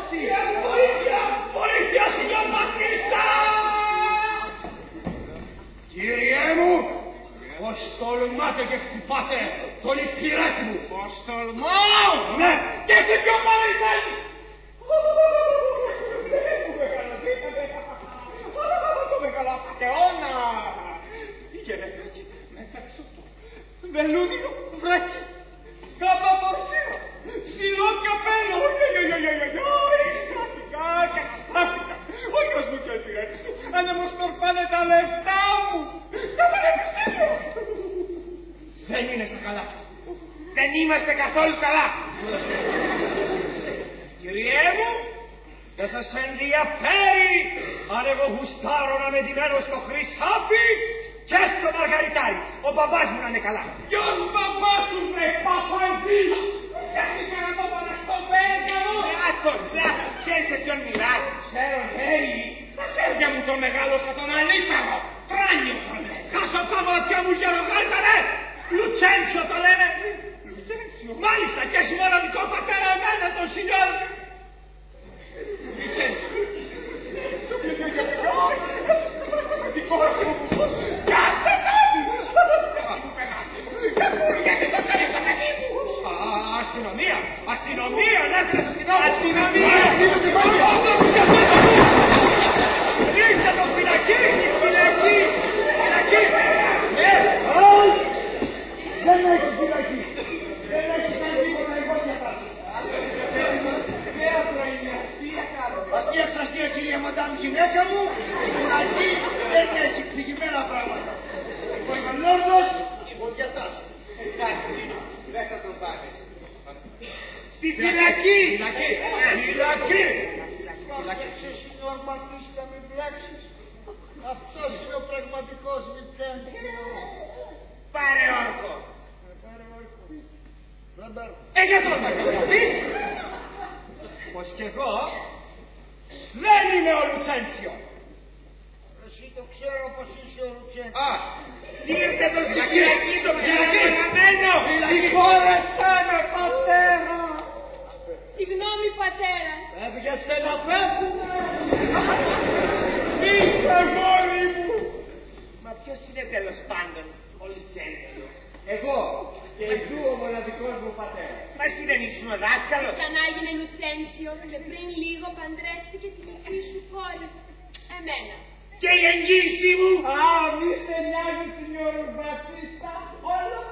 σκοτώσει. Βοήθεια, βοήθεια, Σινιόρ Μπατίστα. Κύριε μου, πως τολμάτε και χτυπάτε τον υπηρέτη μου. Πως τολμάω. Ναι, και σε ποιο πάλι θέλει. Το μεγάλο πατεώνα. Πήγαινε έτσι, μέσα ξωτό. Βελούδινο, βράκι. Κάπα πορσίο. Ψηλό καπέλο. Στράφηκα και στράφηκα. Ο γιος μου και ο υπηρέτης του. Αν δεν μου σκορπάνε τα λεφτά μου. Το πανεπιστήμιο. Δεν είναι στα καλά. Δεν είμαστε καθόλου καλά. Κυριέ μου, δεν σας ενδιαφέρει αν εγώ γουστάρω να με ντυμένο στο χρυσάφι και στο μαργαριτάρι. Ο μπαμπάς μου να είναι καλά. Ποιος μπαμπάς σου βρε παπαντή. Φτιάχτηκα να το πάνα στο πέργαλο. Λάθος, ξέρεις σε ποιον μιλάς. Ξέρω, λέει, στα χέρια μου το μεγάλο σαν τον ανίκανο. Τράνιο το λένε. Κάσω τα μάτια μου γερογάλταρε. Λουτσένσιο το λένε. Λουτσένσιο. Μάλιστα και έχει μοναδικό πατέρα εμένα τον Σινιόρ. Λουτσένσιο. Κάτσε κάτι. Αστυνομία, αστυνομία, ναι, αστυνομία. Ρίξτε το φυλακή, φυλακή, φυλακή. Δεν έχει φυλακή. Δεν έχει κάνει τίποτα εγώ διατάσσω. Θέατρο είναι, αστεία κάνω. Αστεία, κυρία Μαντάμ, γυναίκα μου. Φυλακή δεν έχει εξηγημένα πράγματα. Εγώ είμαι λόρδος, εγώ διατάσσω. Εντάξει, δεν θα το πάρεις. Στη φυλακή! Φυλακή! Φυλακή, Σινιόρ Μπατίστα, μην μπλέξεις. Αυτός είναι ο πραγματικός Βιτσέντσιο. Πάρε όρκο! Πάρε όρκο. Δεν παίρνω. Για τον να πεις πως κι εγώ δεν είμαι ο Λουτσέντσιο. Εσύ το ξέρω πως είσαι ο Λουτσέντσιο. Α, ήρθε τον φυλακή, τον φυλακισμένο! Συγχώρεσέ με, πατέρα. Συγγνώμη, πατέρα. Έβγεσαι να φεύγουμε! Είστε γόρι μου. Μα ποιος είναι τέλος πάντων ο Λουτσέντσιο? Εγώ και εσύ ο μοναδικός μου πατέρας. Μα εσύ δεν ήσουν ο δάσκαλος? Ξανά έγινε Λουτσέντσιο και πριν λίγο παντρεύτηκε τη μικρή σου κόρη. Εμένα. Και η εγγύηση μου! Α, μη σε νοιάζει, Σινιόρ Μπατίστα. Όλο